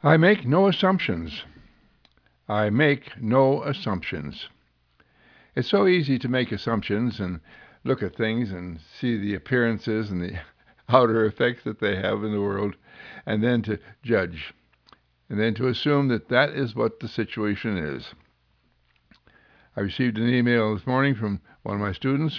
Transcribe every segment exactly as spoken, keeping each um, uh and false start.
I make no assumptions. I make no assumptions. It's so easy to make assumptions and look at things and see the appearances and the outer effects that they have in the world, and then to judge, and then to assume that that is what the situation is. I received an email this morning from one of my students,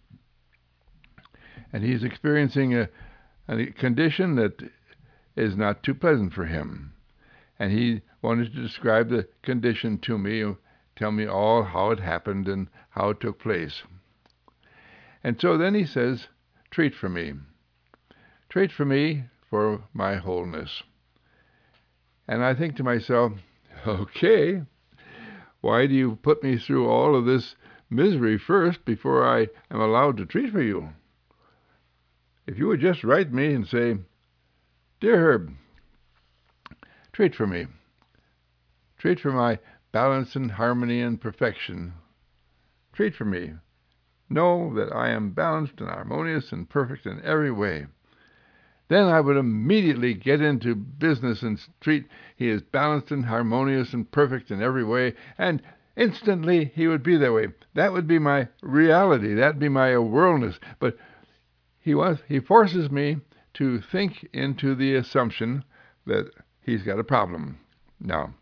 and he's experiencing a, a condition that is not too pleasant for him. And he wanted to describe the condition to me, tell me all how it happened and how it took place. And so then he says, treat for me. Treat for me for my wholeness. And I think to myself, okay, why do you put me through all of this misery first before I am allowed to treat for you? If you would just write me and say, Dear Herb, treat for me. Treat for my balance and harmony and perfection. Treat for me. Know that I am balanced and harmonious and perfect in every way. Then I would immediately get into business and treat. He is balanced and harmonious and perfect in every way, and instantly he would be that way. That would be my reality. That would be my awareness. But he wants, he forces me to think into the assumption that he's got a problem. Now,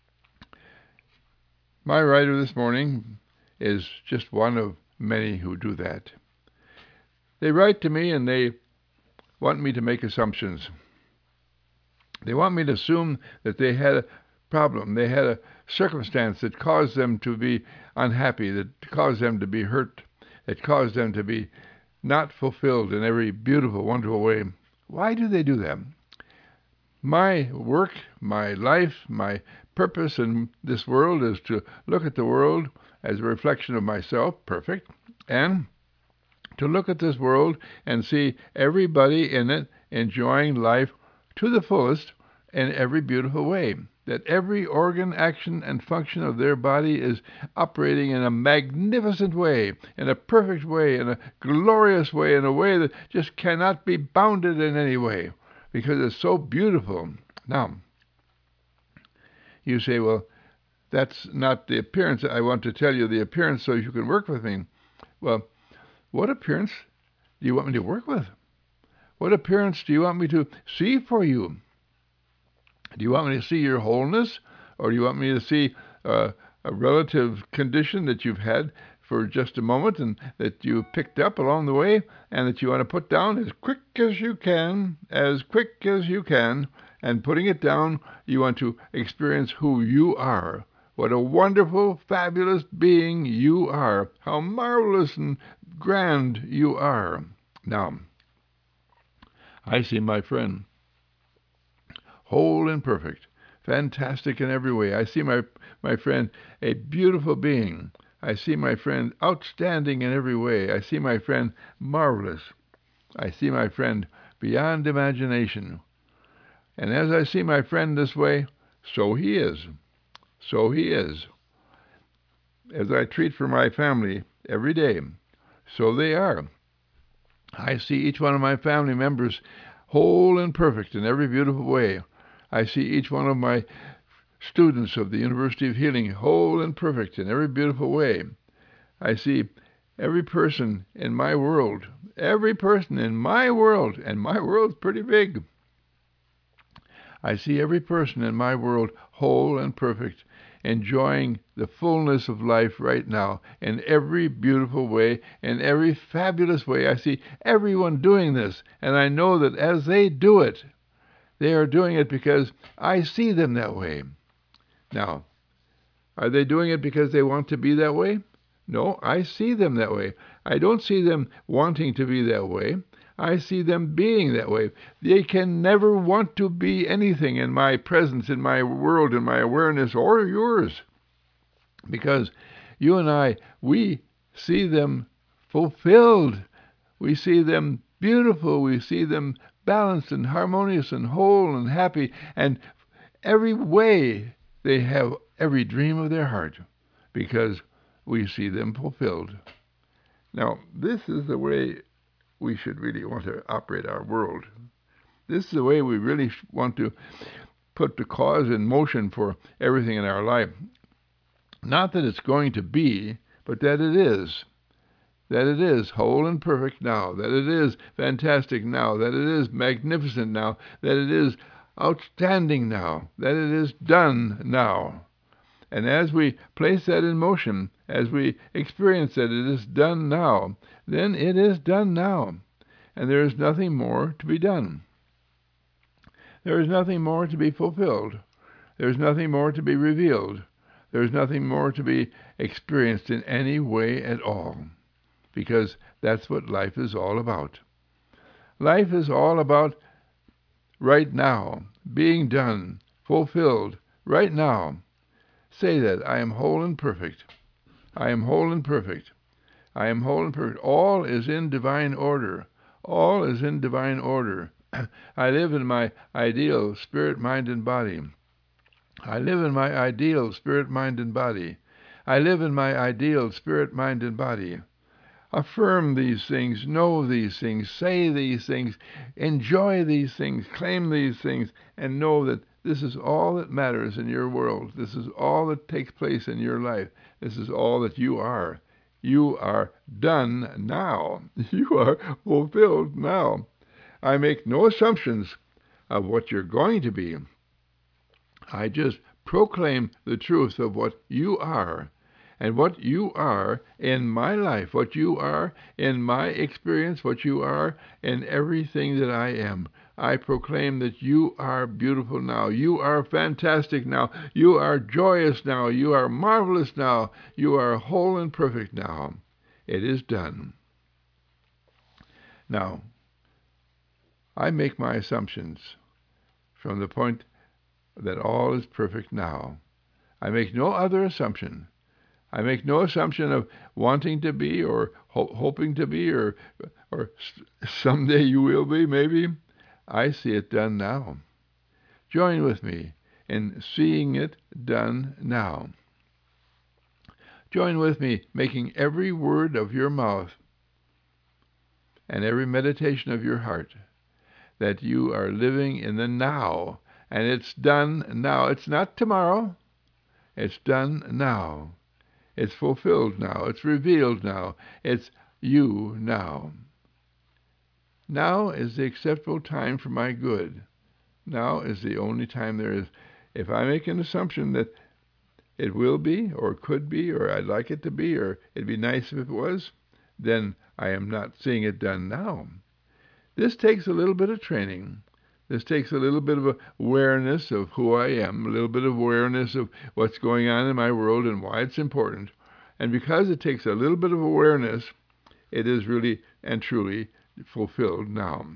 my writer this morning is just one of many who do that. They write to me and they want me to make assumptions. They want me to assume that they had a problem, they had a circumstance that caused them to be unhappy, that caused them to be hurt, that caused them to be not fulfilled in every beautiful, wonderful way. Why do they do that? My work, my life, my purpose in this world is to look at the world as a reflection of myself, perfect, and to look at this world and see everybody in it enjoying life to the fullest in every beautiful way, that every organ, action, and function of their body is operating in a magnificent way, in a perfect way, in a glorious way, in a way that just cannot be bounded in any way, because it's so beautiful. Now, you say, well, that's not the appearance. I want to tell you the appearance so you can work with me. Well, what appearance do you want me to work with? What appearance do you want me to see for you? Do you want me to see your wholeness, or do you want me to see uh, a relative condition that you've had for just a moment and that you picked up along the way and that you want to put down as quick as you can, as quick as you can, and putting it down, you want to experience who you are. What a wonderful, fabulous being you are. How marvelous and grand you are. Now, I see my friend, whole and perfect, fantastic in every way. I see my, my friend a beautiful being. I see my friend outstanding in every way. I see my friend marvelous. I see my friend beyond imagination. And as I see my friend this way, so he is. So he is. As I treat for my family every day, so they are. I see each one of my family members whole and perfect in every beautiful way. I see each one of my students of the University of Healing whole and perfect in every beautiful way. I see every person in my world, every person in my world, and my world's pretty big. I see every person in my world whole and perfect, enjoying the fullness of life right now in every beautiful way, in every fabulous way. I see everyone doing this, and I know that as they do it, they are doing it because I see them that way. Now, are they doing it because they want to be that way? No, I see them that way. I don't see them wanting to be that way. I see them being that way. They can never want to be anything in my presence, in my world, in my awareness, or yours. Because you and I, we see them fulfilled. We see them beautiful. We see them balanced and harmonious and whole and happy. And every way they have every dream of their heart because we see them fulfilled. Now, this is the way we should really want to operate our world. This is the way we really want to put the cause in motion for everything in our life. Not that it's going to be, but that it is. That it is whole and perfect now, that it is fantastic now, that it is magnificent now, that it is outstanding now, that it is done now. And as we place that in motion, as we experience that it is done now, then it is done now, and there is nothing more to be done. There is nothing more to be fulfilled. There is nothing more to be revealed. There is nothing more to be experienced in any way at all, because that's what life is all about. Life is all about right now, being done, fulfilled, right now. Say that, I am whole and perfect. I am whole and perfect. I am whole and perfect. All is in divine order. All is in divine order. I live in my ideal spirit, mind, and body. I live in my ideal spirit, mind, and body. I live in my ideal spirit, mind, and body. Affirm these things, know these things, say these things, enjoy these things, claim these things, and know that this is all that matters in your world. This is all that takes place in your life. This is all that you are. You are done now. You are fulfilled now. I make no assumptions of what you're going to be. I just proclaim the truth of what you are. And what you are in my life, what you are in my experience, what you are in everything that I am. I proclaim that you are beautiful now. You are fantastic now. You are joyous now. You are marvelous now. You are whole and perfect now. It is done. Now, I make my assumptions from the point that all is perfect now. I make no other assumption. I make no assumption of wanting to be or ho- hoping to be or or someday you will be, maybe. I see it done now. Join with me in seeing it done now. Join with me making every word of your mouth and every meditation of your heart that you are living in the now, and it's done now. It's not tomorrow. It's done now. It's fulfilled now. It's revealed now. It's you now. Now is the acceptable time for my good. Now is the only time there is. If I make an assumption that it will be, or could be, or I'd like it to be, or it'd be nice if it was, then I am not seeing it done now. This takes a little bit of training. This takes a little bit of awareness of who I am, a little bit of awareness of what's going on in my world and why it's important. And because it takes a little bit of awareness, it is really and truly fulfilled now.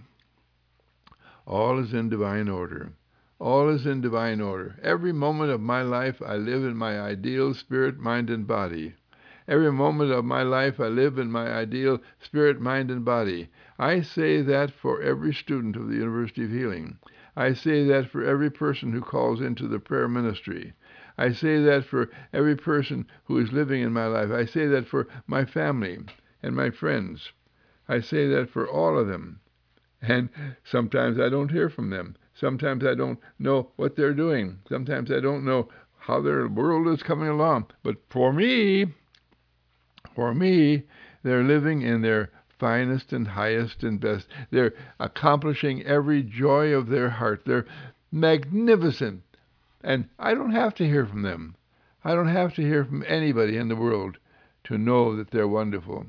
All is in divine order. All is in divine order. Every moment of my life I live in my ideal spirit, mind, and body. Every moment of my life I live in my ideal spirit, mind, and body. I say that for every student of the University of Healing. I say that for every person who calls into the prayer ministry. I say that for every person who is living in my life. I say that for my family and my friends. I say that for all of them. And sometimes I don't hear from them. Sometimes I don't know what they're doing. Sometimes I don't know how their world is coming along. But for me, for me, they're living in their finest and highest and best. They're accomplishing every joy of their heart. They're magnificent. And I don't have to hear from them. I don't have to hear from anybody in the world to know that they're wonderful.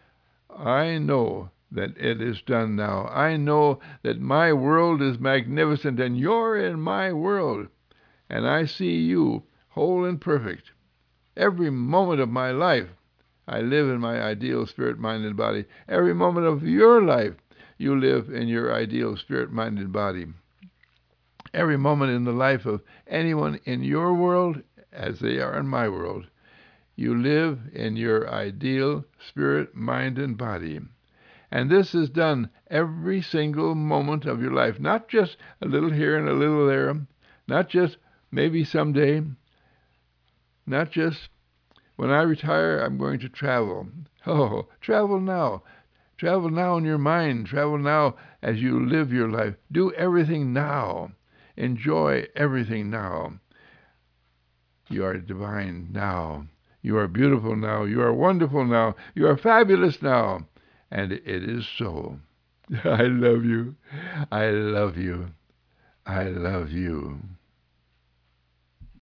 I know that it is done now. I know that my world is magnificent and you're in my world. And I see you whole and perfect. Every moment of my life, I live in my ideal spirit, mind, and body. Every moment of your life, you live in your ideal spirit, mind, and body. Every moment in the life of anyone in your world, as they are in my world, you live in your ideal spirit, mind, and body. And this is done every single moment of your life, not just a little here and a little there, not just maybe someday, not just when I retire, I'm going to travel. Oh, travel now. Travel now in your mind. Travel now as you live your life. Do everything now. Enjoy everything now. You are divine now. You are beautiful now. You are wonderful now. You are fabulous now. And it is so. I love you. I love you. I love you.